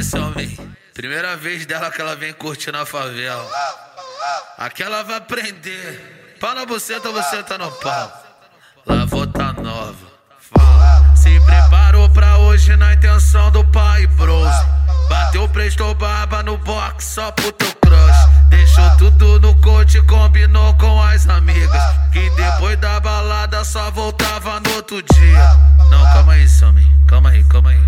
esse homem. Primeira vez dela que ela vem curtir na favela. Aqui ela vai prender. Pau na buceta, você tá no pau. Lá vou tá nova. Fala. Se preparou pra hoje na intenção do pai bros. Bateu, prestou barba no box só pro teu crush. Deixou tudo no coach, combinou com as amigas. Que depois da balada só voltava no outro dia. Não, calma aí, Sammy. Calma aí, calma aí.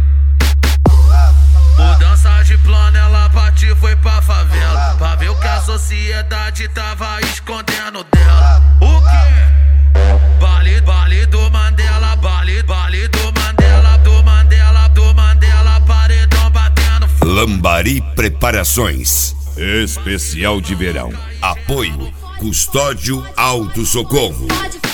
Mudança de plano, ela partiu, foi pra favela. Pra ver o que a sociedade tava escondendo dela. O quê? Baile do Mandela, baile do Mandela, do Mandela, paredão batendo. Lambari Preparações. Especial de verão. Apoio Custódio Auto Socorro.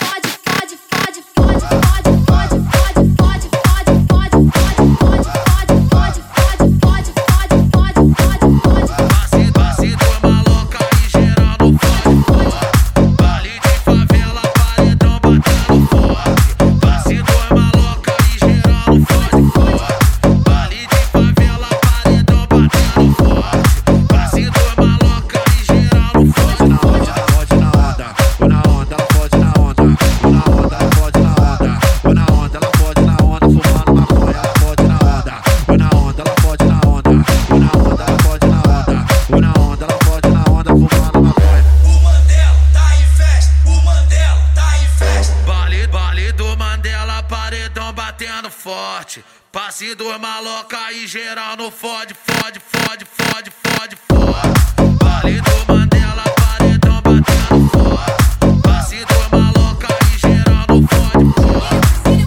Forte, passe do maloca e geral no fode, fode, fode, fode, fode, fode. Baile do Mandela, paredão batendo forte. Passe do maloca e geral no fode, fode.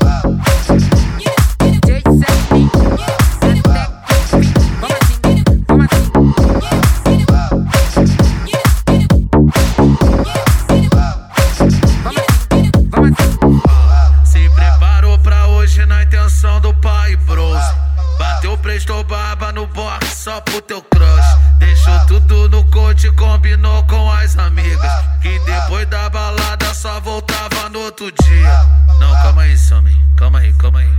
Na intenção do pai bros. Bateu, prestou barba no box só pro teu crush. Deixou tudo no coach, combinou com as amigas. Que depois da balada só voltava no outro dia. Não, calma aí, Sammy. Calma aí, calma aí.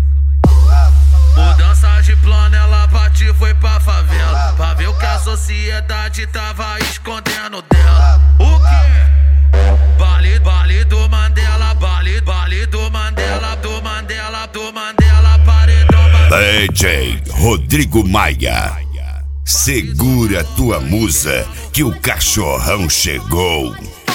Mudança de plano, ela partiu, foi pra favela. Pra ver o que a sociedade tava escondendo dela. O quê? Baile do Mandela, baile do Mandela, do Mandela, paredão batendo. DJ Rodrigo Maia. Segura tua musa que o cachorrão chegou.